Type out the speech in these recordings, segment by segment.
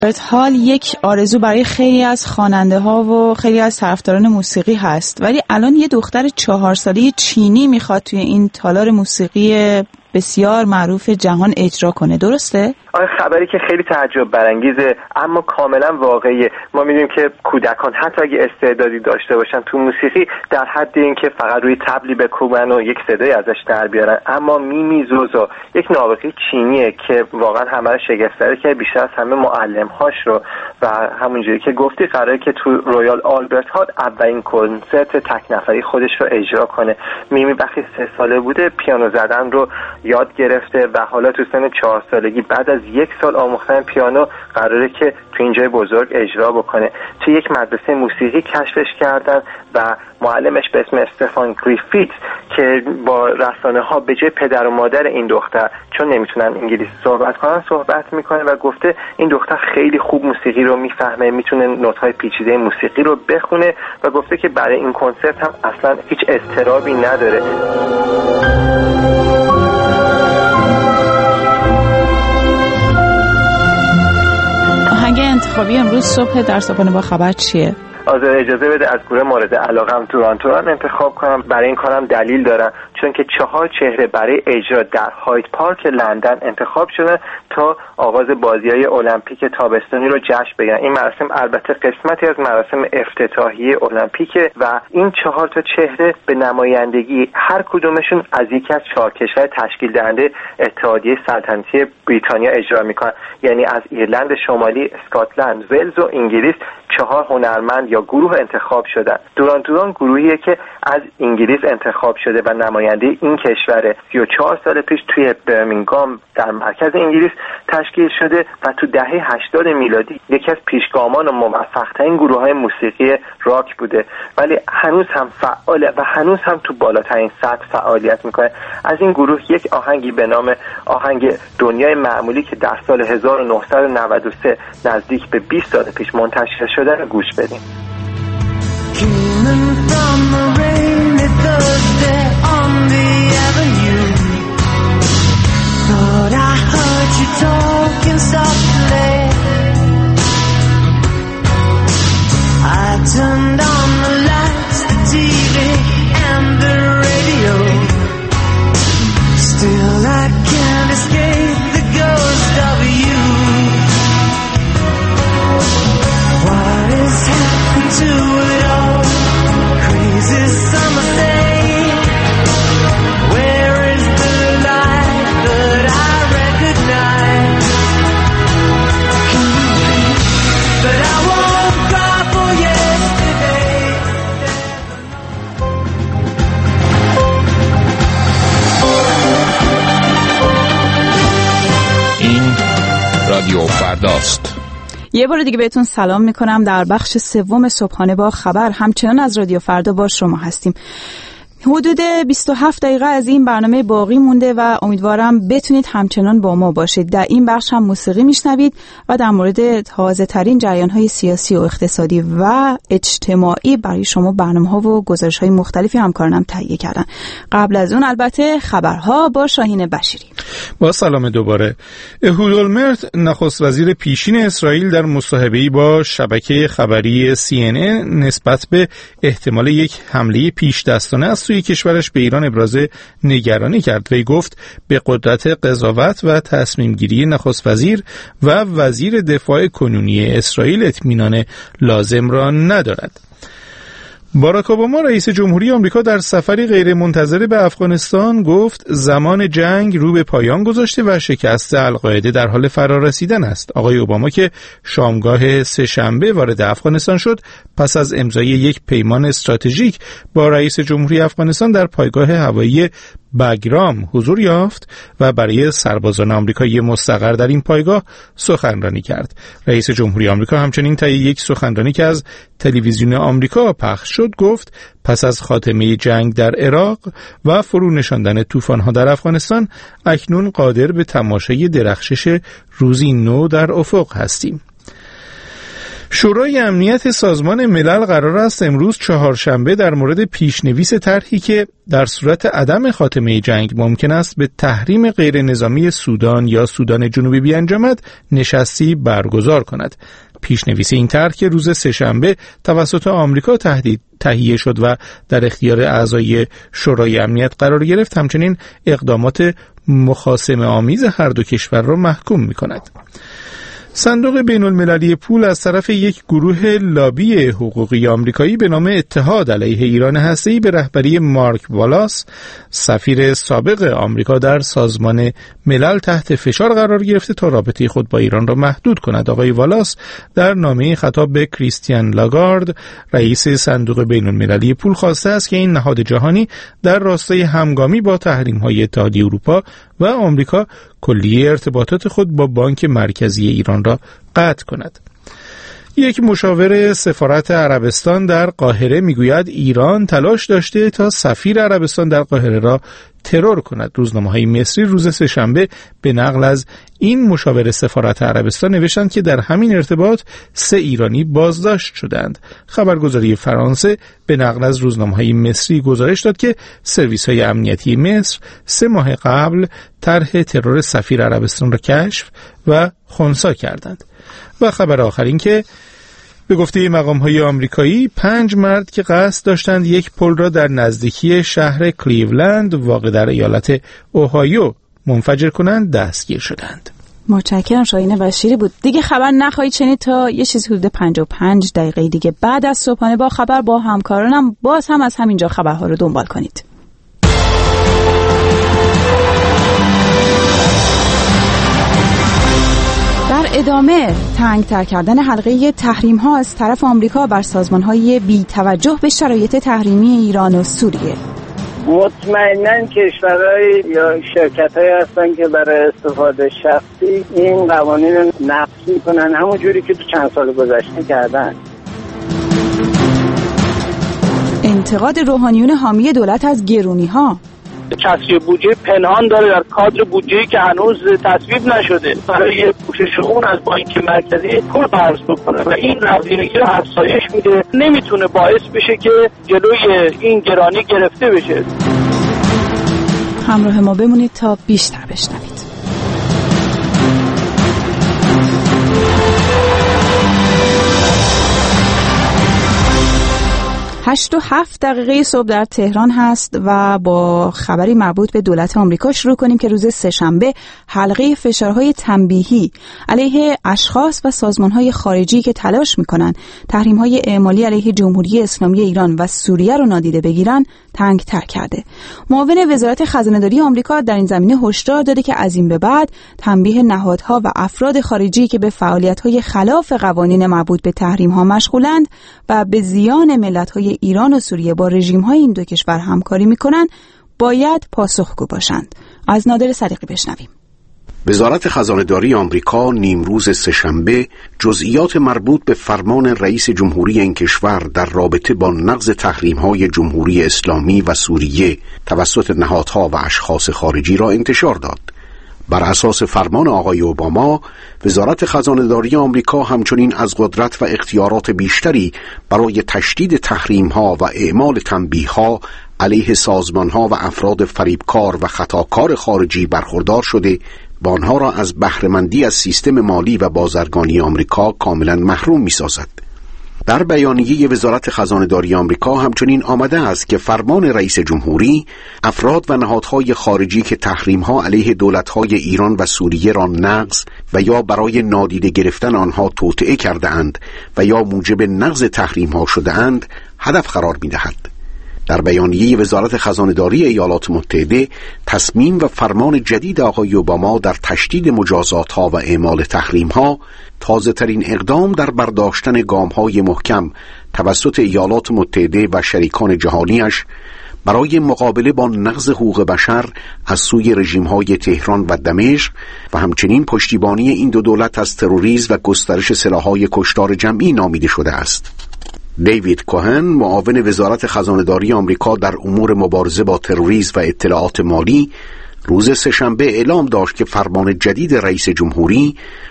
حال یک آرزو برای خیلی از خواننده ها و خیلی از طرفداران موسیقی هست، ولی الان یه دختر 4 ساله چینی میخواد توی این تالار موسیقی بسیار معروف جهان اجرا کنه، درسته؟ آره، خبری که خیلی تعجب برانگیزه اما کاملا واقعیه. ما می‌دونیم که کودکان حتی اگه استعدادی داشته باشن تو موسیقی در حد این که فقط روی تبلی بکوبن و یک صدای ازش در بیارن، اما میمی زوزو یک نابغه چینیه که واقعا همه رو شگفت زده که بیشتر از همه معلم‌هاش رو و همونجوری که گفتی قراره که تو رویال آلبرت هال اولین کنسرت تک نفری خودش رو اجرا کنه. میمی وقتی 3 ساله بوده پیانو زدن رو یاد گرفته و حالا تو سن 4 سالگی بعد از 1 سال آموختن پیانو قراره که تو این جای بزرگ اجرا بکنه. تو یک مدرسه موسیقی کشفش کردن و معلمش به اسم استفان گریفیت که با رسانه ها به جای پدر و مادر این دختر چون نمیتونن انگلیسی صحبت کنن صحبت میکنه و گفته این دختر خیلی خوب موسیقی رو میفهمه، میتونه نوت‌های پیچیده موسیقی رو بخونه و گفته که برای این کنسرت هم اصلا هیچ اضطرابی نداره. آهنگ انتخابی امروز صبح در صبحانه با خبر چیه؟ آذر اجازه بده از گروه مورد علاقم تورانتو انتخاب کنم. برای این کارم دلیل دارم چون که 4 چهره برای اجرا در هاید پارک لندن انتخاب شدن تا آغاز بازی‌های المپیک تابستانی رو جشن بگیرن. این مراسم البته قسمتی از مراسم افتتاحیه المپیکه و این 4 تا چهره به نمایندگی هر کدومشون از یکی از 4 کشور تشکیل دهنده اتحادیه سلطنتی بریتانیا اجرا میکنن، یعنی از ایرلند شمالی، اسکاتلند، ولز و انگلیس 4 هنرمند یا گروه انتخاب شدن. دوران گروهیه که از انگلیس انتخاب شده و نماینده این کشور 34 سال پیش توی برمینگام در مرکز انگلیس تشکیل شده و تو دهه 80 میلادی یکی از پیشگامان و موفق‌ترین گروه‌های موسیقی راک بوده، ولی هنوز هم فعاله و هنوز هم تو بالاترین سطح فعالیت میکنه. از این گروه یک آهنگی به نام آهنگ دنیای معمولی که در سال 1993 نزدیک به 20 سال پیش منتشر شده رو گوش بدیم. Coming from a rainy Thursday on the avenue, thought I heard you talking softly. I turned on the lights, the TV and the radio. Still I can't escape the ghost of you. What has happened to it all? Crazy summer day. Where is the light that I recognize? But I won't cry for yesterday. این رادیو فرداست. یه بار دیگه بهتون سلام میکنم. در بخش سوم صبحانه با خبر همچنان از رادیو فردا با شما هستیم. حدود 27 دقیقه از این برنامه باقی مونده و امیدوارم بتونید همچنان با ما باشید. در این بخش هم موسیقی میشنوید و در مورد تازه ترین جریان‌های سیاسی و اقتصادی و اجتماعی برای شما برنامه‌ها و گزارش‌های مختلفی همکارانم تهیه کردن. قبل از اون البته خبرها با شاهین بشیری. با سلام دوباره. اهود اولمرت نخست وزیر پیشین اسرائیل در مصاحبه‌ای با شبکه خبری CNN نسبت به احتمال یک حمله پیش دستانه از سوی کشورش به ایران ابراز نگرانی کرد. وی گفت به قدرت قضاوت و تصمیم گیری نخست وزیر و وزیر دفاع کنونی اسرائیل اطمینان لازم را ندارد. باراک اوباما رئیس جمهوری آمریکا در سفری غیرمنتظره به افغانستان گفت زمان جنگ رو به پایان گذاشته و شکست القاعده در حال فرارسیدن است. آقای اوباما که شامگاه سه‌شنبه وارد افغانستان شد پس از امضای یک پیمان استراتژیک با رئیس جمهوری افغانستان در پایگاه هوایی بگرام حضور یافت و برای سربازان آمریکایی مستقر در این پایگاه سخنرانی کرد. رئیس جمهوری آمریکا همچنین طی یک سخنرانی که از تلویزیون آمریکا پخش شد گفت پس از خاتمه جنگ در عراق و فرو نشاندن طوفان‌ها در افغانستان اکنون قادر به تماشای درخشش روزی نو در افق هستیم. شورای امنیت سازمان ملل قرار است امروز چهارشنبه در مورد پیشنویس طرحی که در صورت عدم خاتمه جنگ ممکن است به تحریم غیر نظامی سودان یا سودان جنوبی بیانجامد نشستی برگزار کند. پیشنویس این طرح که روز سه‌شنبه توسط آمریکا تهیه شد و در اختیار اعضای شورای امنیت قرار گرفت، همچنین اقدامات مخاصمه آمیز هر دو کشور را محکوم می‌کند. صندوق بین المللی پول از طرف یک گروه لابی حقوقی آمریکایی به نام اتحاد علیه ایران هسته‌ای به رهبری مارک والاس، سفیر سابق آمریکا در سازمان ملل، تحت فشار قرار گرفته تا رابطه خود با ایران را محدود کند. آقای والاس در نامه خطاب به کریستیان لاگارد، رئیس صندوق بین المللی پول، خواسته است که این نهاد جهانی در راستای همگامی با تحریم‌های اتحادیه اروپا و آمریکا کلیه ارتباطات خود با بانک مرکزی ایران را قطع کند. یک مشاور سفارت عربستان در قاهره میگوید ایران تلاش داشته تا سفیر عربستان در قاهره را ترور کند. روزنامه‌های مصری روز سه‌شنبه به نقل از این مشاور سفارت عربستان نوشتند که در همین ارتباط 3 ایرانی بازداشت شدند. خبرگزاری فرانسه به نقل از روزنامه‌های مصری گزارش داد که سرویس‌های امنیتی مصر 3 ماه قبل طرح ترور سفیر عربستان را کشف و خنثی کردند. و خبر آخر این که به گفته مقام‌های آمریکایی 5 مرد که قصد داشتند یک پل را در نزدیکی شهر کلیولند واقع در ایالت اوهایو منفجر کنند دستگیر شدند. متشکرم. شاهین بشیری بود. دیگه خبر نخواهید شنید تا یه چیزی حدود 55 دقیقه دیگه بعد از صبحانه با خبر با همکارانم باز هم از همینجا خبرها رو دنبال کنید. در ادامه تنگ‌تر کردن حلقه تحریم‌ها از طرف آمریکا بر سازمان‌های بی‌توجه به شرایط تحریمی ایران و سوریه. مطمئناً کشورهای یا شرکت‌هایی هستن که برای استفاده شخصی این قوانین رو نقض می‌کنن، همون جوری که تو چند سال گذشته کردن. انتقاد روحانیون حامی دولت از گرونی‌ها. کسری بودجه پنهان داره در کادر بودجه‌ای که هنوز تصویب نشده برای پوشش اون از بانک مرکزی پول قرض بکنه و این رزینگی رو افزایش میده، نمیتونه باعث بشه که جلوی این گرانی گرفته بشه. همراه ما بمونید تا بیشتر بشنوید. 8:07 صبح در تهران هست و با خبری مربوط به دولت آمریکا شروع کنیم که روز سه‌شنبه حلقه فشارهای تنبیهی علیه اشخاص و سازمانهای خارجی که تلاش میکنن تحریم‌های اعمالی علیه جمهوری اسلامی ایران و سوریه رو نادیده بگیرن تنگ‌تر کرده. معاون وزارت خزانه‌داری آمریکا در این زمینه هشدار داده که از این به بعد تنبیه نهادها و افراد خارجی که به فعالیت‌های خلاف قوانین مربوط به تحریم‌ها مشغولند و به زیان ملت‌های ایران و سوریه با رژیم‌های این دو کشور همکاری می‌کنند باید پاسخگو باشند. از نادر صدیقی بشنویم. وزارت خزانه‌داری آمریکا نیمروز سه‌شنبه جزئیات مربوط به فرمان رئیس جمهوری این کشور در رابطه با نقض تحریم‌های جمهوری اسلامی و سوریه توسط نهادها و اشخاص خارجی را انتشار داد. بر اساس فرمان آقای اوباما، وزارت خزانه‌داری آمریکا همچنین از قدرت و اختیارات بیشتری برای تشدید تحریم‌ها و اعمال تنبیه‌ها علیه سازمان‌ها و افراد فریبکار و خطاکار خارجی برخوردار شده و آنها را از بهره‌مندی از سیستم مالی و بازرگانی آمریکا کاملا محروم می‌سازد. در بیانیه وزارت خزانه‌داری آمریکا همچنین آمده است که فرمان رئیس جمهوری افراد و نهادهای خارجی که تحریم‌ها علیه دولت‌های ایران و سوریه را نقض و یا برای نادیده گرفتن آنها توطئه کرده اند و یا موجب نقض تحریم‌ها شده اند هدف قرار می‌دهد. در بیانیه وزارت خزانه‌داری ایالات متحده تصمیم و فرمان جدید آقای اوباما در تشدید مجازات‌ها و اعمال تحریم‌ها تازه‌ترین اقدام در برداشتن گام‌های محکم توسط ایالات متحده و شریکان جهانیش برای مقابله با نقض حقوق بشر از سوی رژیم‌های تهران و دمشق و همچنین پشتیبانی این دو دولت از تروریسم و گسترش سلاح‌های کشتار جمعی نامیده شده است. دیوید کوهن، معاون وزارت خزانه‌داری آمریکا در امور مبارزه با تروریسم و اطلاعات مالی، روز سه‌شنبه اعلام داشت که فرمان جدید رئیس جمهوری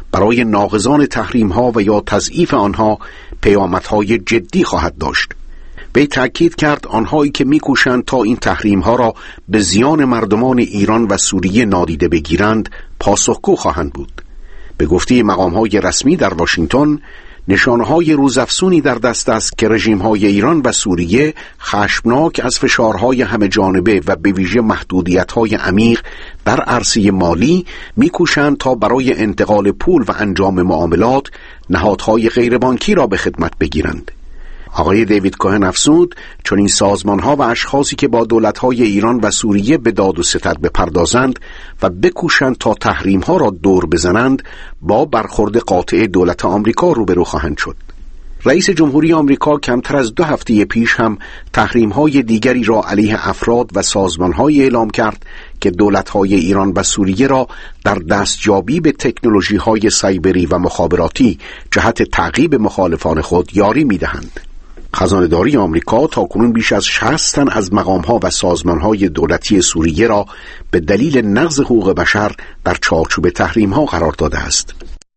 برای ناقضان تحریم‌ها و یا تضعیف آنها پیامدهای جدی خواهد داشت. به تأکید کرد آنهایی که می‌کوشند تا این تحریم‌ها را به زیان مردمان ایران و سوریه نادیده بگیرند پاسخگو خواهند بود. به گفته مقام‌های رسمی در واشنگتن، نشانه‌های روزافزونی در دست است که رژیم‌های ایران و سوریه خشمناک از فشارهای همه جانبه و به ویژه محدودیت‌های عمیق در عرصه مالی می‌کوشند تا برای انتقال پول و انجام معاملات نهادهای غیربانکی را به خدمت بگیرند. آقای دیوید کوهن افزود چون این سازمان‌ها و اشخاصی که با دولت‌های ایران و سوریه به داد و ستد بپردازند و بکوشند تا تحریم‌ها را دور بزنند با برخورد قاطع دولت آمریکا روبرو خواهند شد. رئیس جمهوری آمریکا کمتر از 2 هفته پیش هم تحریم‌های دیگری را علیه افراد و سازمان‌هایی اعلام کرد که دولت‌های ایران و سوریه را در دستیابی به تکنولوژی‌های سایبری و مخابراتی جهت تعقیب مخالفان خود یاری می‌دهند. خزانه‌داری آمریکا تاکنون بیش از 60 تن از مقام‌ها و سازمان‌های دولتی سوریه را به دلیل نقض حقوق بشر در چارچوب تحریم‌ها قرار داده است.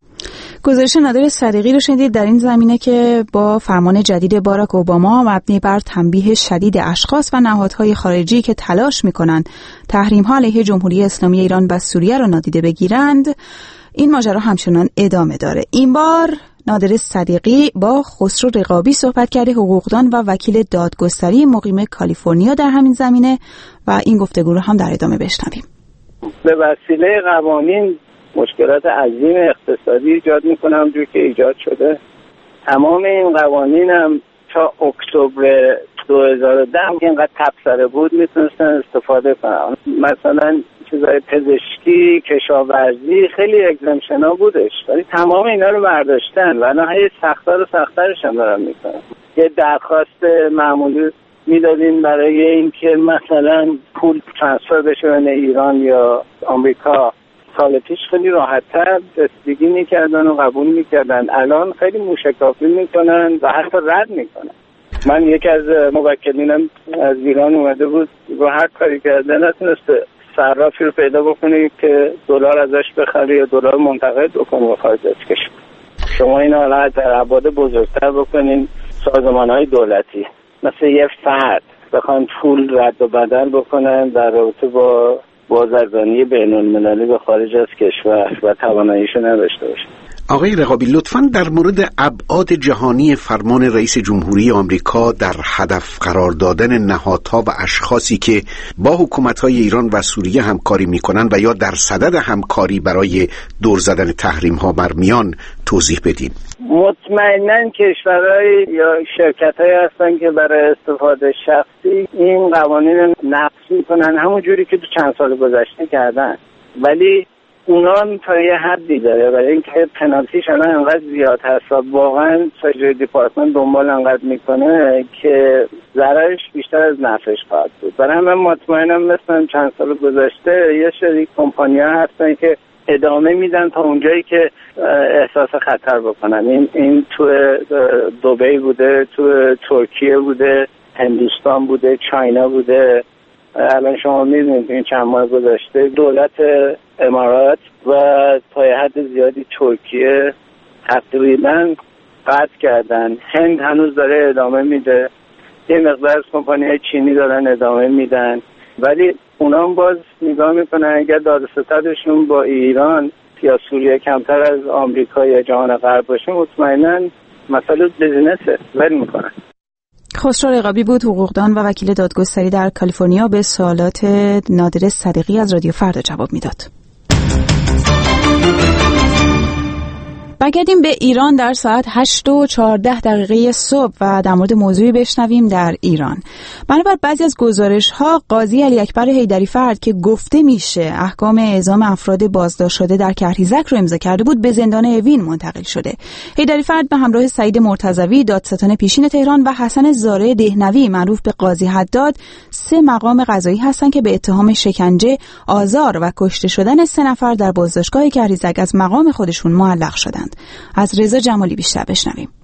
گزارش نادر صدیقی رو شنیدید در این زمینه که با فرمان جدید باراک اوباما مبنی بر تنبیه شدید اشخاص و نهادهای خارجی که تلاش می‌کنند تحریم‌ها علیه جمهوری اسلامی ایران و سوریه را نادیده بگیرند، این ماجرا همچنان ادامه داره. این بار نادر صدیقی با خسرو رقابی صحبت کرده، حقوقدان و وکیل دادگستری مقیم کالیفرنیا در همین زمینه، و این گفتگو رو هم در ادامه بشنویم. به وسیله قوانین مشکلات عظیم اقتصادی ایجاد میکنه، همونجور که ایجاد شده. تمام این قوانین هم تا اکتبر 2010 که اینقدر تبصره بود میتونستن استفاده کنن. مثلا چیزای پزشکی، کشاورزی خیلی اگزمشن ها بودش، ولی تمام اینا رو برداشتن و الان هی سخت‌تر و سخت‌ترش هم دارن میکنن. یه درخواست معمولی میدادین برای اینکه مثلا پول ترانسفر بشه بین ایران یا آمریکا، سال پیش خیلی راحت‌تر رسیدگی میکردن و قبول میکردن. الان خیلی موشکافی میکنن و حتی رد میکنن. من یکی از موکلینم از ایران اومده بود و هر کاری کرده نتونسته صرافی رو پیدا بکنه که دلار ازش بخره یا دلار منتقل بکنه به خارج از کشور. شما این حالا در ابعاد بزرگتر بکنین، سازمان‌های دولتی مثل یه فرد بخوان پول رد و بدل بکنن در رابطه با بازرگانی بین‌المللی به خارج از کشور و تواناییشو نداشته باشن. آقای رقابی لطفاً در مورد ابعاد جهانی فرمان رئیس جمهوری آمریکا در هدف قرار دادن نهادها و اشخاصی که با حکومت‌های ایران و سوریه همکاری می‌کنند و یا در صدد همکاری برای دور زدن تحریم‌ها بر میان توضیح بدین. مطمئناً کشورهای یا شرکت‌هایی هستن که برای استفاده شخصی این قوانین نقض می‌کنن، همون جوری که تو چند سال گذشته کردن، ولی اونا هم تا یه حدی داره، برای اینکه پنالتیش الان انقدر زیاد هست و واقعا تریجری دیپارتمنت دنبال انقدر میکنه که ضررش بیشتر از نفعش خواهد بود. برای همه مطمئنم مثلا چند سال گذشته یه سری کمپانی‌ها هستن که ادامه میدن تا اونجایی که احساس خطر بکنن. این تو دبی بوده، تو ترکیه بوده، هندوستان بوده، چاینا بوده. الان شما می‌بینید این چند ماه گذشته دولت امارات و تا حد زیادی ترکیه تقریباً قطع کردن. هند هنوز داره ادامه میده، یه مقدار از کمپانی‌های چینی دارن ادامه میدن، ولی اونا هم باز نگاه میکنن اگر داد و ستدشون با ایران یا سوریه کمتر از آمریکا یا جهان غرب باشه مطمئناً مسئله بیزینسه ول میکنن. خسرو رقابی بود، حقوقدان و وکیل دادگستری در کالیفرنیا، به سوالات نادر صدیقی از رادیو فردا جواب میداد. برگردیم به ایران در ساعت 8:14 صبح و در مورد موضوعی بشنویم در ایران. بنابر بعضی از گزارش‌ها قاضی علی اکبر حیدری‌فرد که گفته میشه احکام اعزام افراد بازداشت شده در کهریزک رو امضا کرده بود به زندان اوین منتقل شده. حیدری‌فرد به همراه سعید مرتضوی دادستان پیشین تهران و حسن زاره دهنوی معروف به قاضی حداد 3 مقام قضایی هستند که به اتهام شکنجه، آزار و کشته شدن 3 نفر در بازداشتگاه کهریزک از مقام خودشون معلق شدند. از رضا جمالی بیشتر بشنویم.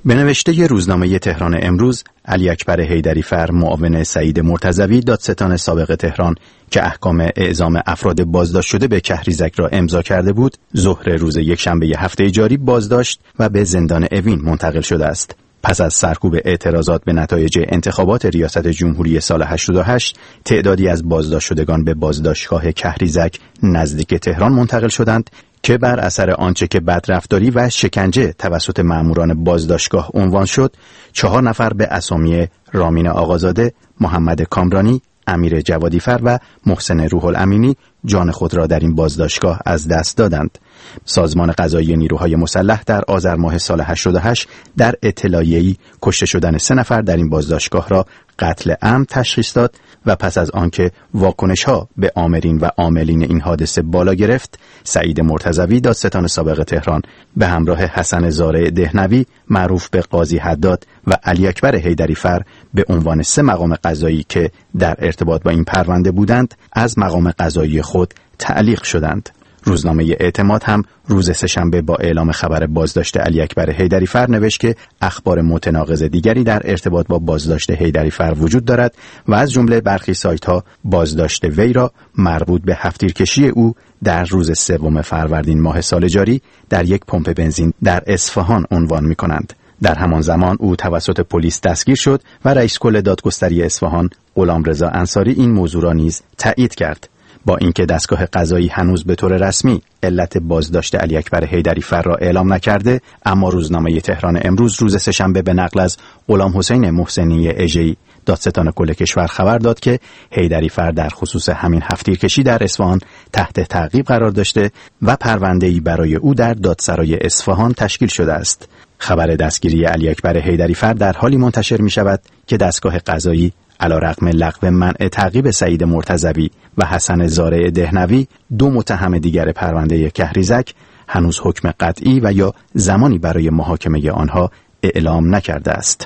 به نوشته روزنامه تهران امروز، علی اکبر حیدری‌فر معاون سعید مرتضوی دادستان سابق تهران که احکام اعزام افراد بازداشت شده به کهریزک را امضا کرده بود، ظهر روز یکشنبه هفته جاری بازداشت و به زندان اوین منتقل شده است. پس از سرکوب اعتراضات به نتایج انتخابات ریاست جمهوری سال 88، تعدادی از بازداشت شدگان به بازداشتگاه کهریزک نزدیک تهران منتقل شدند که بر اثر آنچه که بدرفتاری و شکنجه توسط ماموران بازداشتگاه عنوان شد، 4 نفر به اسامی رامین آقازاده، محمد کامرانی، امیر جوادیفر و محسن روح الامینی جان خود را در این بازداشتگاه از دست دادند. سازمان قضایی نیروهای مسلح در آذر ماه سال 88 در اطلاعیه‌ای کشته شدن 3 نفر در این بازداشتگاه را قتل عمد تشخیص داد و پس از آنکه واکنش‌ها به آمرین و عاملین این حادثه بالا گرفت، سعید مرتضوی دادستان سابق تهران به همراه حسن زارع دهنوی معروف به قاضی حداد و علی اکبر حیدری‌فر به عنوان 3 مقام قضایی که در ارتباط با این پرونده بودند از مقام قضایی خود تعلیق شدند. روزنامه اعتماد هم روز سه‌شنبه با اعلام خبر بازداشت علی اکبر حیدری‌فر نوشت که اخبار متناقض دیگری در ارتباط با بازداشت حیدری‌فر وجود دارد و از جمله برخی سایت‌ها بازداشت وی را مربوط به هفت‌تیرکشی او در روز 3 فروردین ماه سال جاری در یک پمپ بنزین در اصفهان عنوان می‌کنند. در همان زمان او توسط پلیس دستگیر شد و رئیس کل دادگستری اصفهان غلامرضا انصاری این موضوع را نیز تایید کرد. با اینکه دستگاه قضایی هنوز به طور رسمی علت بازداشت علی اکبر حیدری‌فر را اعلام نکرده، اما روزنامه تهران امروز روز سه‌شنبه به نقل از غلام حسین محسنی اژه‌ای دادستان کل کشور خبر داد که حیدری‌فر در خصوص همین هفت‌تیرکشی در اصفهان تحت تعقیب قرار داشته و پرونده‌ای برای او در دادسرای اصفهان تشکیل شده است. خبر دستگیری علی اکبر حیدری‌فر در حالی منتشر می شود که دستگاه قضایی علیرغم لغو منع تعقیب سعید مرتضوی و حسن زارع دهنوی 2 متهم دیگر پرونده کهریزک هنوز حکم قطعی و یا زمانی برای محاکمه آنها اعلام نکرده است.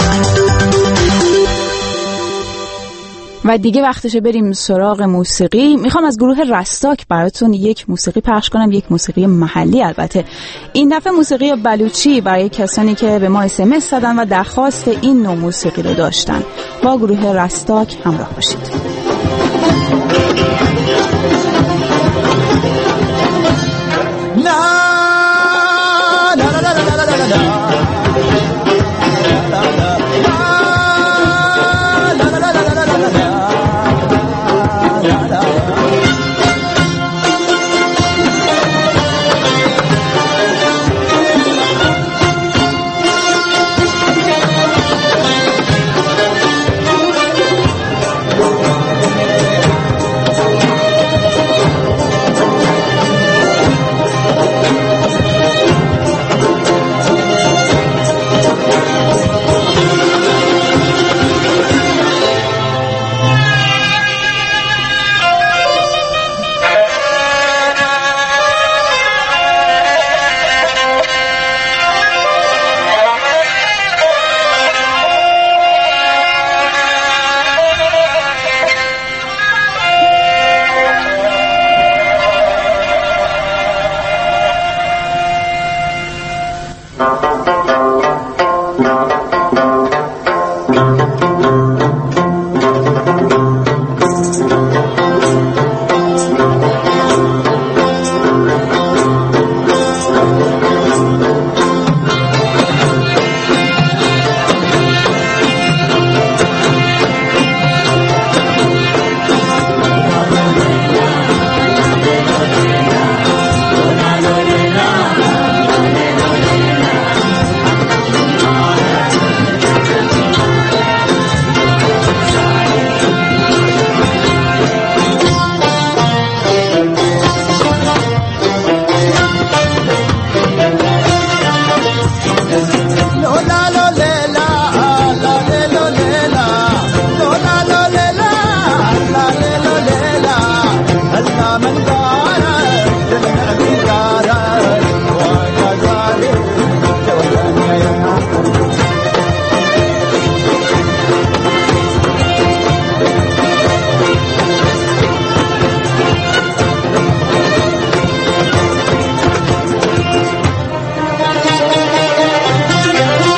و دیگه وقتشه بریم سراغ موسیقی. میخوام از گروه رستاک براتون یک موسیقی پخش کنم، یک موسیقی محلی البته. این دفعه موسیقی بلوچی برای کسانی که به ما اسمس دادن و درخواست این نوع موسیقی رو داشتن. با گروه رستاک همراه باشید.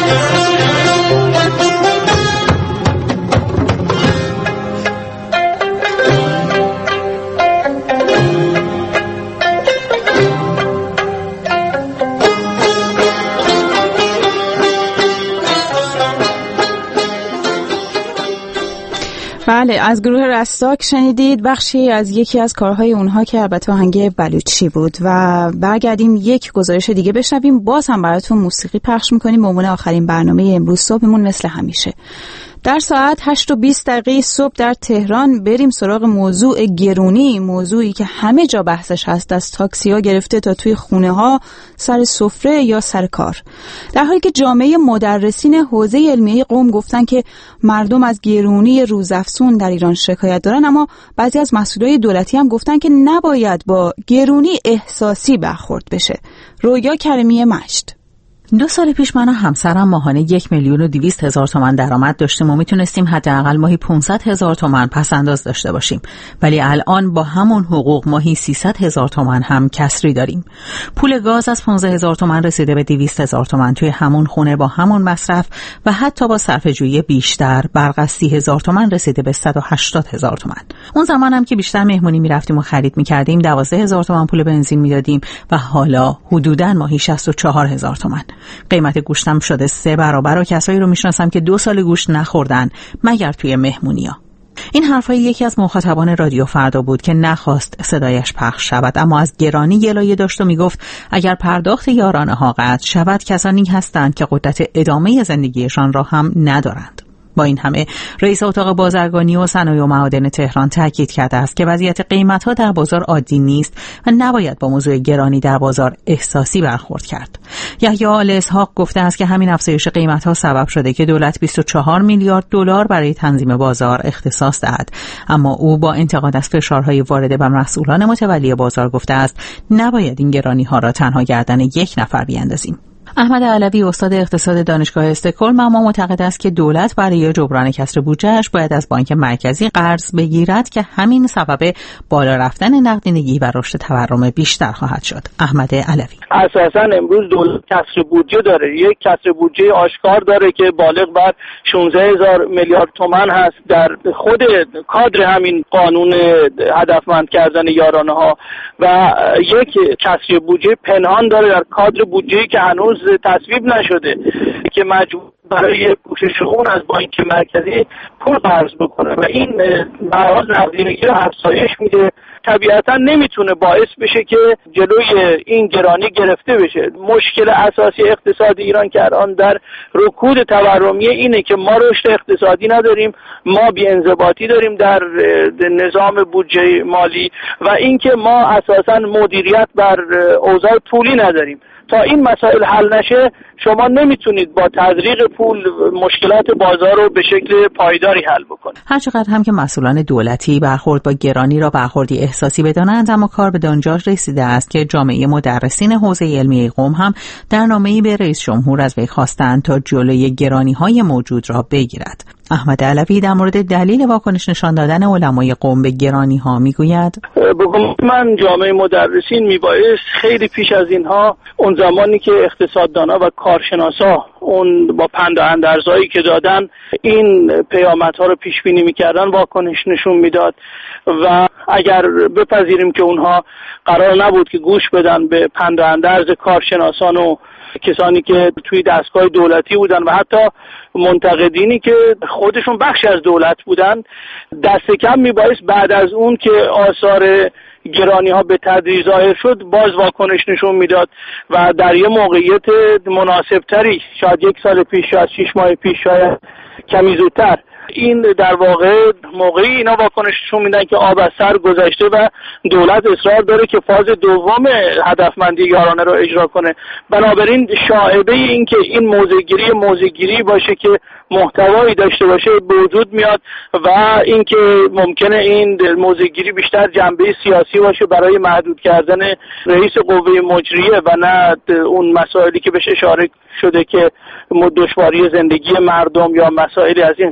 بله، از گروه رستاک شنیدید بخشی از یکی از کارهای اونها که البته آهنگ بلوچی بود. و برگردیم یک گزارش دیگه بشنویم، باز هم براتون موسیقی پخش میکنیم به عنوان آخرین برنامه امروز صبحمون مثل همیشه. در ساعت 8:20 صبح در تهران بریم سراغ موضوع گرونی، موضوعی که همه جا بحثش هست، از تاکسی‌ها گرفته تا توی خونه‌ها، سر سفره یا سر کار. در حالی که جامعه مدرسین حوزه علمیه قم گفتن که مردم از گرونی روزافزون در ایران شکایت دارن، اما بعضی از مسئولای دولتی هم گفتن که نباید با گرونی احساسی برخورد بشه. رویا کریمی مشت: 2 سال پیش من و همسرم ماهانه 1,200,000 تومان درآمد داشتیم و میتونستیم حداقل ماهی 500,000 تومان پس‌انداز داشته باشیم، ولی الان با همون حقوق ماهی 300,000 تومان هم کسری داریم. پول گاز از 15,000 تومان رسیده به 200,000 تومان توی همون خونه با همون مصرف و حتی با صرفه‌جویی بیشتر. برق از 30,000 تومان رسیده به 180,000 تومان. اون زمانم که بیشتر مهمونی میرفتیم و خرید میکردیم 12,000 تومان پول بنزین میدادیم و حالا حدوداً ماهی 64,000 تومان. قیمت گوشتم شده 3 برابر و کسایی رو میشناسم که 2 سال گوشت نخوردن مگر توی مهمونیا. این حرفای یکی از مخاطبان رادیو فردا بود که نخواست صدایش پخش شود، اما از گرانی گلایه داشت و میگفت اگر پرداخت یارانه ها قطع شود کسانی هستند که قدرت ادامه زندگیشان را هم ندارند. با این همه رئیس اتاق بازرگانی و صنایع و معادن تهران تاکید کرده است که وضعیت قیمت‌ها در بازار عادی نیست و نباید با موضوع گرانی در بازار احساسی برخورد کرد. یحیی آل اسحاق گفته است که همین افزایش قیمت‌ها سبب شده که دولت 24 میلیارد دلار برای تنظیم بازار اختصاص دهد، اما او با انتقاد از فشارهای وارده بر مسئولان متولی بازار گفته است نباید این گرانی‌ها را تنها گردن یک نفر بیاندازیم. احمد علوی استاد اقتصاد دانشگاه استکهلم اما معتقد است که دولت برای جبران کسر بودجه‌اش باید از بانک مرکزی قرض بگیرد که همین سبب بالا رفتن نقدینگی و رشد تورم بیشتر خواهد شد. احمد علوی: اساساً امروز دولت کسر بودجه داره، یک کسر بودجه آشکار داره که بالغ بر 16,000 میلیارد تومان هست در خود کادر همین قانون هدفمند کردن یارانه ها، و یک کسر بودجه پنهان داره در کادر بودجه‌ای که هنوز تصویب نشده که مجبور برای پوشش اون از بانک مرکزی پول قرض بکنه و این مراحل نقدینگی رو افزایش میده. طبیعتا نمیتونه باعث بشه که جلوی این گرانی گرفته بشه. مشکل اساسی اقتصاد ایران که الان در رکود تورمی اینه که ما رشد اقتصادی نداریم، ما بی‌انضباطی داریم در نظام بودجه مالی و اینکه ما اساسا مدیریت بر اوضاع پولی نداریم. تا این مسائل حل نشه شما نمیتونید با تزریق پول مشکلات بازار رو به شکل پایداری حل بکنید. هرچقدر هم که مسئولان دولتی برخورد با گرانی را برخوردی احساسی بدانند، اما کار به آنجا رسیده است که جامعه مدرسین حوزه علمیه قم هم در نامه‌ای به رئیس جمهور از وی خواستند تا جلوی گرانی‌های موجود را بگیرد. احمد علوی در مورد دلیل واکنش نشان دادن علمای قم به گرانی‌ها میگوید: بگم من جامعه مدرسین میبایست خیلی پیش از اینها، اون زمانی که اقتصاددانا و کارشناسا اون با پند و اندرزایی که دادن این پیامدها رو پیش بینی میکردن، واکنش نشون میداد و اگر بپذیریم که اونها قرار نبود که گوش بدن به پند و اندرز کارشناسان و کسانی که توی دستگاه دولتی بودن و حتی منتقدینی که خودشون بخشی از دولت بودن، دست کم میبایست بعد از اون که آثار گرانی ها به تدریج ظاهر شد باز واکنش نشون میداد و در یه موقعیت مناسب تری، شاید 1 سال پیش، شاید 6 ماه پیش، شاید کمی زودتر، این در واقع موقعی اینا واکنش نشون میدن که آب از سر گذشته و دولت اصرار داره که فاز دوم هدفمندی یارانه رو اجرا کنه. بنابراین شائبه این که این موضع‌گیری باشه که محتوایی داشته باشه به وجود میاد و اینکه ممکنه این موضع‌گیری بیشتر جنبه سیاسی باشه برای محدود کردن رئیس قوه مجریه و نه اون مسائلی که بهش اشاره شده که دشواری زندگی مردم یا مسائلی از این قبیل.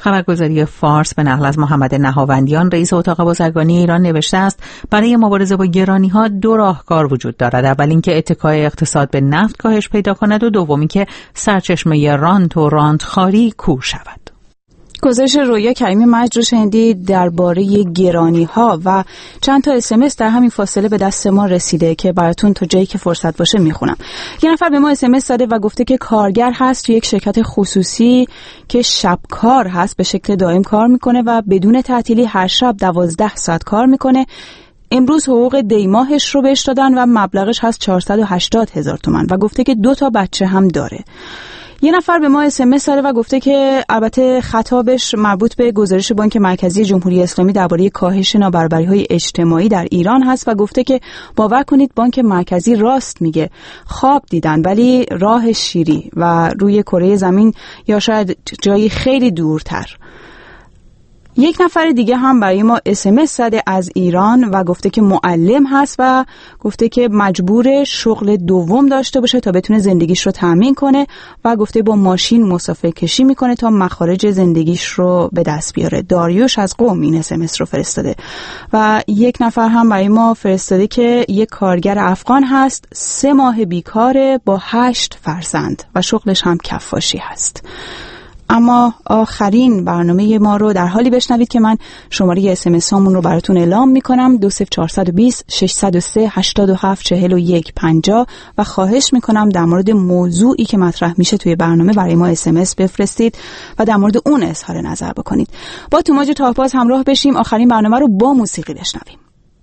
خبرگزاری فارس به نقل از محمد نهاوندیان رئیس اتاق بازرگانی ایران نوشته است برای مبارزه با گرانی‌ها دو راهکار وجود دارد. اول اینکه اتکای اقتصاد به نفت کاهش پیدا کند و دومی که سرچشمه رانت و رانتخواری کور شود. گزارش رویا کریمی مجد رو شنیدید درباره گرانی‌ها و چند تا SMS در همین فاصله به دست ما رسیده که براتون تا جایی که فرصت باشه میخونم. یه نفر به ما SMS داده و گفته که کارگر هست تو یک شرکت خصوصی که شبکار هست، به شکل دائم کار میکنه و بدون تعطیلی هر شب 12 ساعت کار میکنه. امروز حقوق دیماهش رو بهش دادن و مبلغش هست 480,000 تومان و گفته که 2 تا بچه هم داره. یه نفر به ما SMS داده و گفته که البته خطابش مربوط به گزارش بانک مرکزی جمهوری اسلامی درباره کاهش نابرابری‌های اجتماعی در ایران هست و گفته که باور کنید بانک مرکزی راست میگه، خواب دیدن ولی راه شیری و روی کره زمین یا شاید جایی خیلی دورتر. یک نفر دیگه هم برای ما SMS زده از ایران و گفته که معلم هست و گفته که مجبور شغل دوم داشته باشه تا بتونه زندگیش رو تامین کنه و گفته با ماشین مسافر کشی میکنه تا مخارج زندگیش رو به دست بیاره. داریوش از قم این SMS رو فرستاده و یک نفر هم برای ما فرستاده که یک کارگر افغان هست، 3 ماه بیکاره با 8 فرزند و شغلش هم کفاشی هست. اما آخرین برنامه ما رو در حالی بشنوید که من شماره SMS هامون رو براتون اعلام میکنم 20420 603 87 41 50 و خواهش میکنم در مورد موضوعی که مطرح میشه توی برنامه برای ما SMS بفرستید و در مورد اون اظهار نظر بکنید. با توماج تاهباز همراه بشیم، آخرین برنامه رو با موسیقی بشنویم.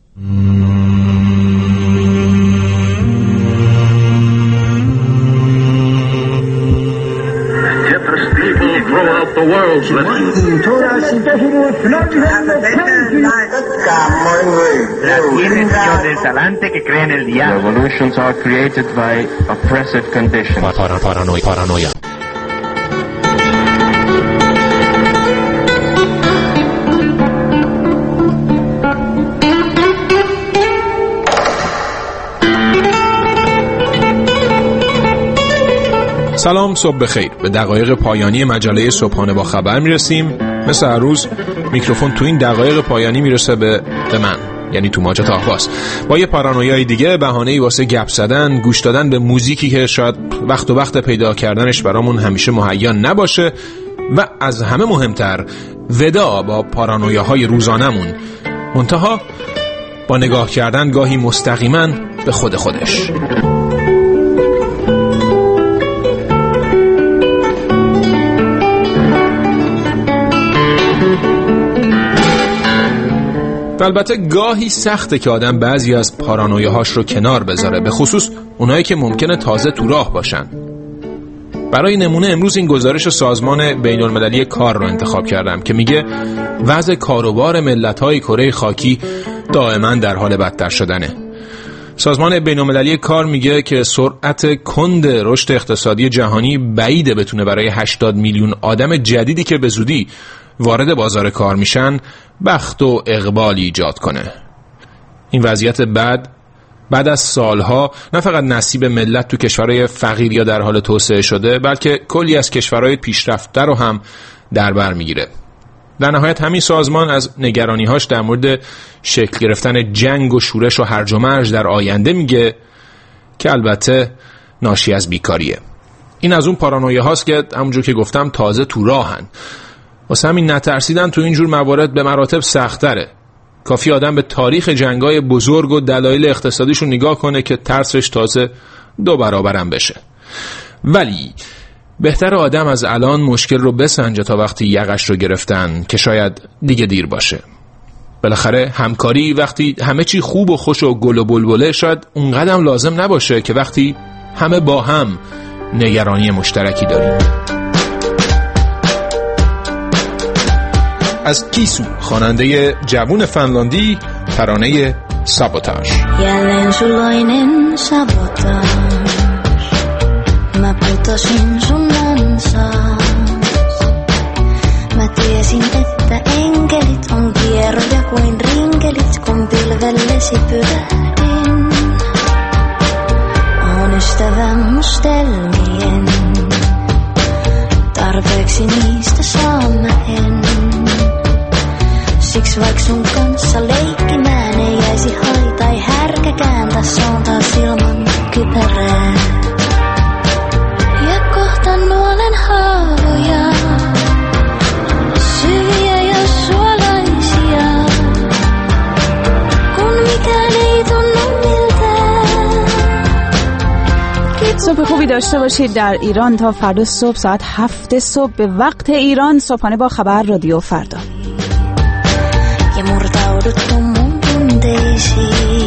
Throughout the world's revolutions are created by oppressive conditions. Paranoia. سلام، صبح بخیر. به دقایق پایانی مجله صبحانه با خبر میرسیم. مثل هر روز میکروفون تو این دقایق پایانی میرسه به من، یعنی توماج تاهباز، با یه پارانویای دیگه، بهانه‌ای واسه گپ زدن، گوش دادن به موزیکی که شاید وقت پیدا کردنش برامون همیشه مهیا نباشه و از همه مهمتر ودا با پارانویاهای روزانمون، منتها با نگاه کردن گاهی مستقیما به خودش. البته گاهی سخته که آدم بعضی از پارانویاهاش رو کنار بذاره، به خصوص اونایی که ممکنه تازه تو راه باشن. برای نمونه امروز این گزارش سازمان بین المللی کار رو انتخاب کردم که میگه وضع کاروبار ملت‌های کره خاکی دائما در حال بدتر شدنه. سازمان بین المللی کار میگه که سرعت کند رشد اقتصادی جهانی بعیده بتونه برای 80 میلیون آدم جدیدی که به زودی وارد بازار کار میشن بخت و اقبالی ایجاد کنه. این وضعیت بعد از سالها نه فقط نصیب ملت تو کشورهای فقیر یا در حال توسعه شده، بلکه کلی از کشورهای پیشرفته رو هم در بر میگیره. در نهایت همین سازمان از نگرانی‌هاش در مورد شکل گرفتن جنگ و شورش و هرج و مرج در آینده میگه که البته ناشی از بیکاریه. این از اون پارانویه هاست که همونجور که گفتم تازه تو راهن. واسه همین نترسیدن تو اینجور موارد به مراتب سخت‌تره. کافی آدم به تاریخ جنگای بزرگ و دلایل اقتصادیشون نگاه کنه که ترسش تازه 2 برابرم بشه. ولی بهتر آدم از الان مشکل رو بسنجه تا وقتی یقش رو گرفتن که شاید دیگه دیر باشه. بالاخره همکاری وقتی همه چی خوب و خوش و گل و بلبله شاید اونقدر لازم نباشه که وقتی همه با هم نگرانی مشترکی داریم. از کیسو، خواننده جوون فنلاندی، ترانه سابوتاژ. Jälleen suloinen sabotaas. Mä putosin sun ansaas. Mä tiesin, että enkelit on kierroja kuin rinkelit, kun pilvellesi pyrähdin. On ystävä mustelmien. Tarpeeksi niistä saan mä en. داشته باشید در ایران تا فردا صبح ساعت 7 صبح به وقت ایران. صبحانه با خبر رادیو فردا.